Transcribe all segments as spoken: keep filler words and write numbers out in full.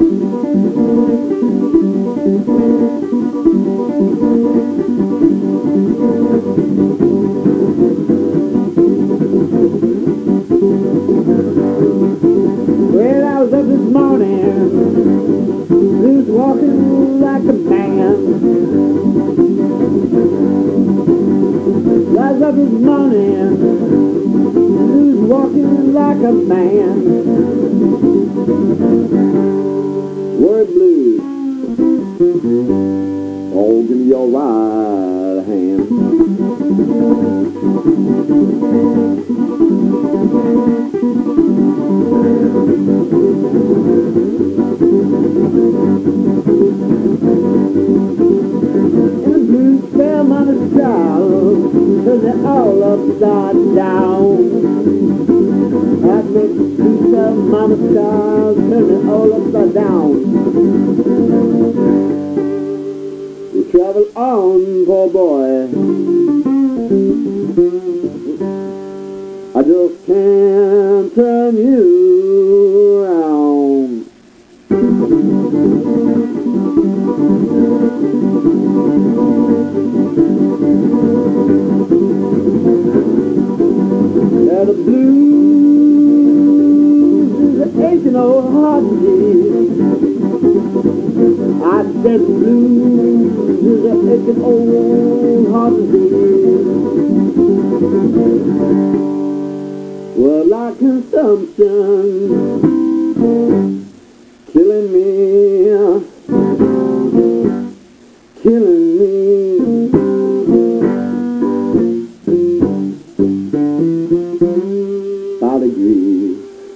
Well, I was up this morning, blues walking like a man. I was up this morning, blues walking like a man. Word blues, oh, give me your right hand. And the blues fell on the child, cause they're all upside down. That makes the blues fell mama child, turn it all upside down. We travel on, poor boy. I just can't turn you around. Yeah, the blues is an aching old heart disease. I said the blues is an aching old heart disease. Well, like consumption, killing me, killing me. By degrees.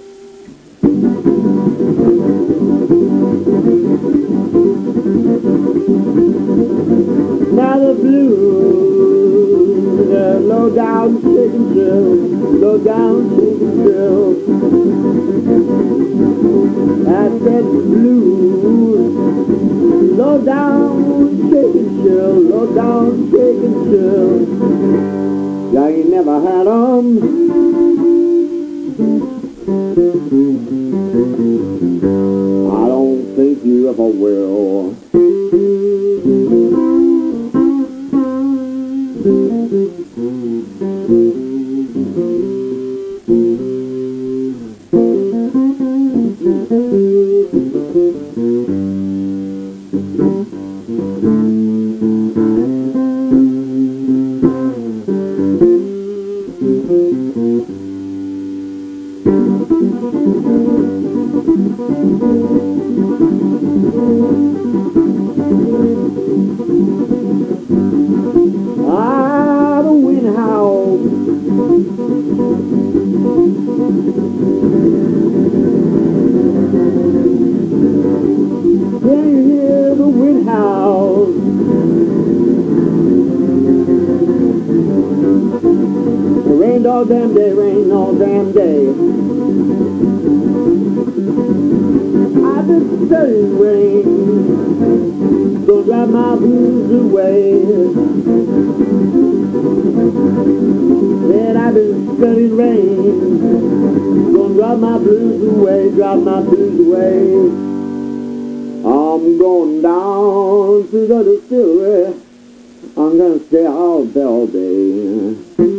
Now the blues, the low down chicken drill, low down chicken drill. I said blues, low down chicken drill, low down chicken drill. Yeah, you never had 'em. I don't think you ever will. Ah, the wind howls. Can you hear the wind howls? It rained all damn day, rained all damn day. I've been studying rain, don't drive my blues away. Said I've been studying rain, don't drive my blues away, drive my blues away. I'm going down to the distillery, I'm gonna stay out there all day.